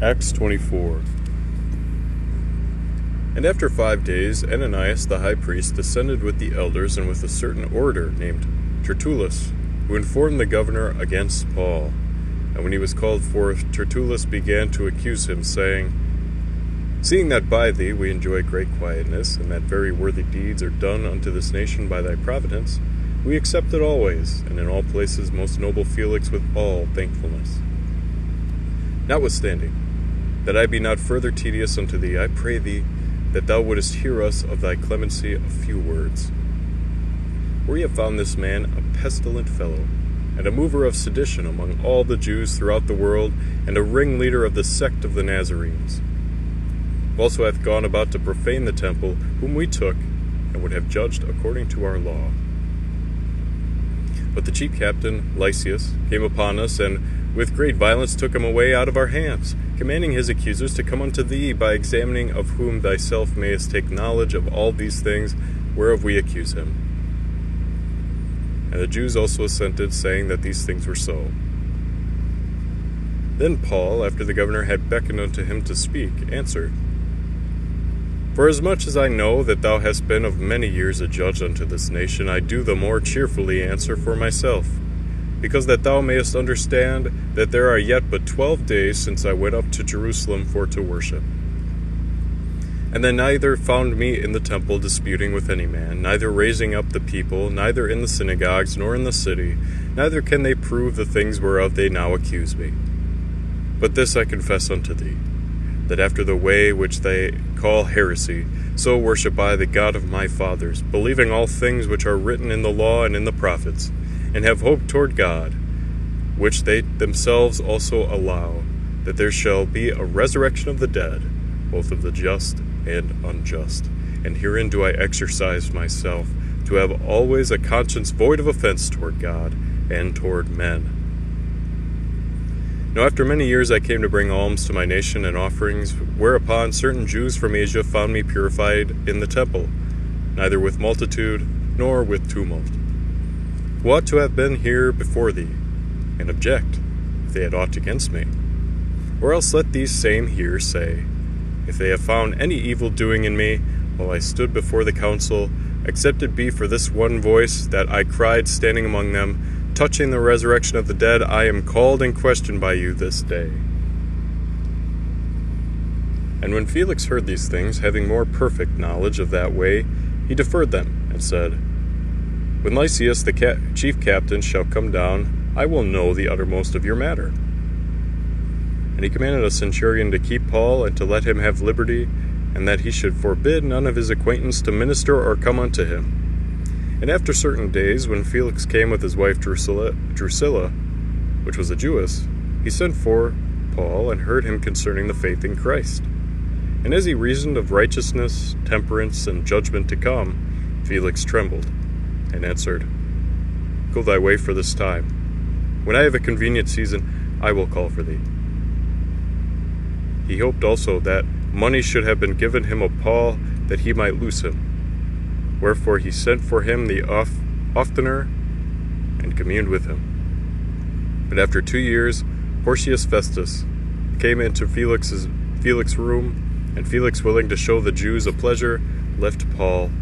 Acts 24. And after 5 days, Ananias the high priest descended with the elders and with a certain orator named Tertullus, who informed the governor against Paul. And when he was called forth, Tertullus began to accuse him, saying, "Seeing that by thee we enjoy great quietness, and that very worthy deeds are done unto this nation by thy providence, we accept it always, and in all places, most noble Felix, with all thankfulness. Notwithstanding, that I be not further tedious unto thee, I pray thee that thou wouldest hear us of thy clemency a few words. For we have found this man a pestilent fellow, and a mover of sedition among all the Jews throughout the world, and a ringleader of the sect of the Nazarenes, who also hath gone about to profane the temple, whom we took, and would have judged according to our law. But the chief captain, Lysias, came upon us, and with great violence took him away out of our hands, commanding his accusers to come unto thee, by examining of whom thyself mayest take knowledge of all these things whereof we accuse him. And the Jews also assented, saying that these things were so. Then Paul, after the governor had beckoned unto him to speak, answered, Forasmuch as I know that thou hast been of many years a judge unto this nation, I do the more cheerfully answer for myself, because that thou mayest understand that there are yet but 12 days since I went up to Jerusalem for to worship. And they neither found me in the temple disputing with any man, neither raising up the people, neither in the synagogues, nor in the city, neither can they prove the things whereof they now accuse me. But this I confess unto thee, that after the way which they call heresy, so worship I the God of my fathers, believing all things which are written in the law and in the prophets, and have hope toward God, which they themselves also allow, that there shall be a resurrection of the dead, both of the just and unjust. And herein do I exercise myself, to have always a conscience void of offense toward God and toward men. Now after many years I came to bring alms to my nation and offerings, whereupon certain Jews from Asia found me purified in the temple, neither with multitude nor with tumult, who ought to have been here before thee, and object, if they had aught against me. Or else let these same here say, if they have found any evil doing in me, while I stood before the council, except it be for this one voice, that I cried standing among them, touching the resurrection of the dead, I am called and questioned by you this day. And when Felix heard these things, having more perfect knowledge of that way, he deferred them, and said, When Lysias the chief captain shall come down, I will know the uttermost of your matter. And he commanded a centurion to keep Paul, and to let him have liberty, and that he should forbid none of his acquaintance to minister or come unto him. And after certain days, when Felix came with his wife Drusilla, which was a Jewess, he sent for Paul, and heard him concerning the faith in Christ. And as he reasoned of righteousness, temperance, and judgment to come, Felix trembled, and answered, Go thy way for this time. When I have a convenient season, I will call for thee. He hoped also that money should have been given him of Paul, that he might loose him. Wherefore he sent for him the oftener, and communed with him. But after 2 years, Porcius Festus came into Felix's room, and Felix, willing to show the Jews a pleasure, left Paul